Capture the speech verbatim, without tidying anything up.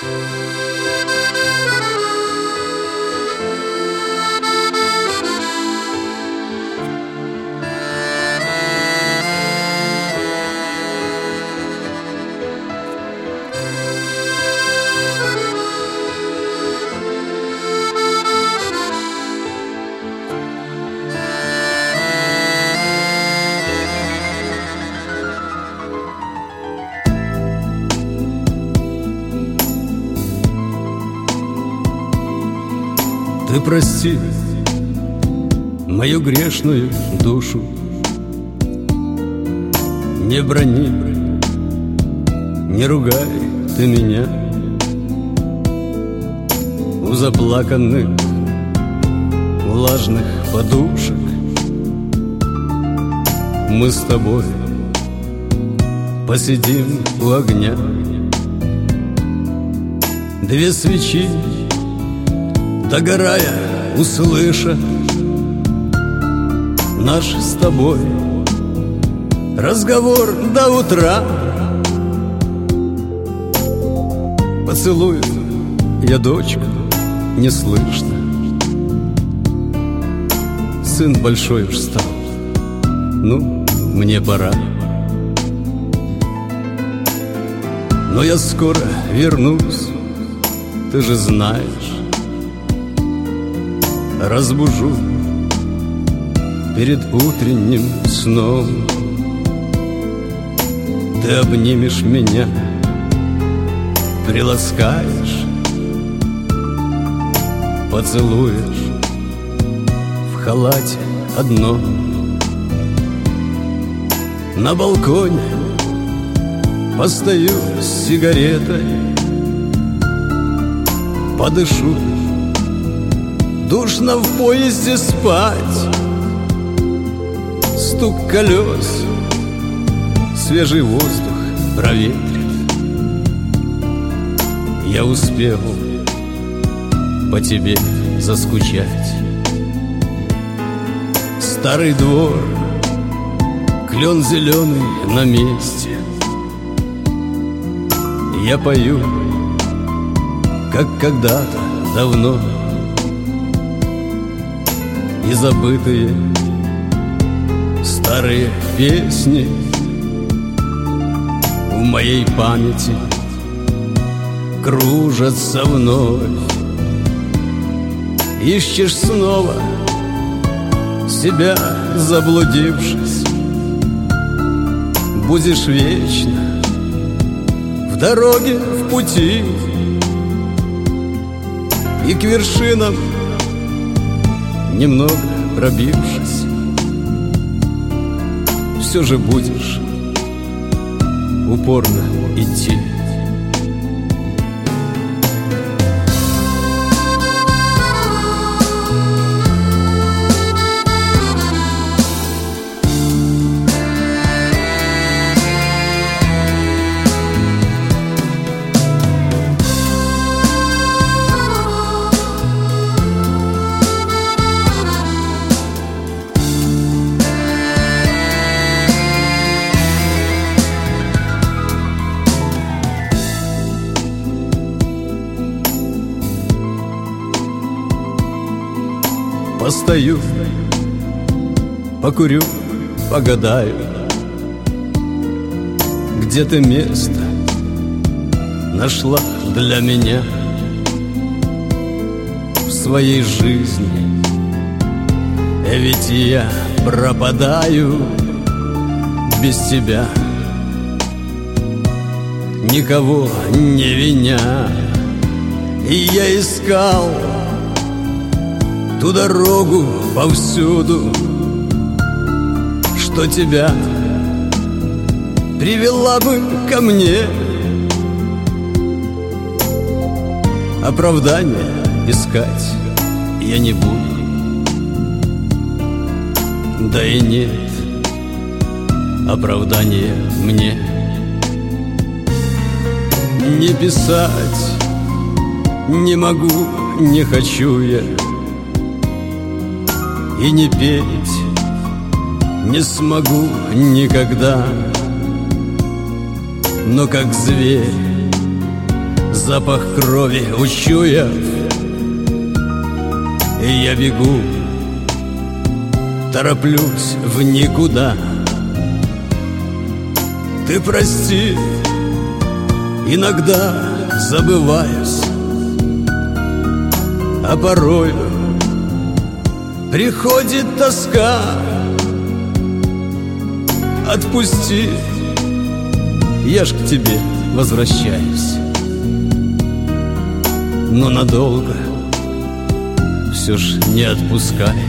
Ты прости мою грешную душу, не брони, не ругай ты меня. У заплаканных влажных подушек мы с тобой посидим у огня. Две свечи догорая, услыша наш с тобой разговор до утра. Поцелую я дочку не слышно. Сын большой уж стал, ну, мне пора. Но я скоро вернусь, ты же знаешь. Разбужу перед утренним сном. Ты обнимешь меня, приласкаешь, поцелуешь в халате одном. На балконе постою с сигаретой, подышу. Душно в поезде спать, стук колес, свежий воздух проветрит. Я успел по тебе заскучать. Старый двор, клен зеленый на месте. Я пою, как когда-то давно, и забытые старые песни в моей памяти кружатся вновь. Ищешь снова себя, заблудившись, будешь вечно в дороге, в пути, и к вершинам немного пробившись, все же будешь упорно идти. Постою, покурю, погадаю, где ты место нашла для меня в своей жизни. Ведь я пропадаю без тебя, никого не виня. И я искал ту дорогу повсюду, что тебя привела бы ко мне. Оправдания искать я не буду, да и нет оправдания мне. Не писать не могу, не хочу я, и не петь не смогу никогда. Но как зверь запах крови учуяв, и я бегу, тороплюсь в никуда. Ты прости, иногда забываюсь, а порою приходит тоска. Отпусти, я ж к тебе возвращаюсь, но надолго все ж не отпускай.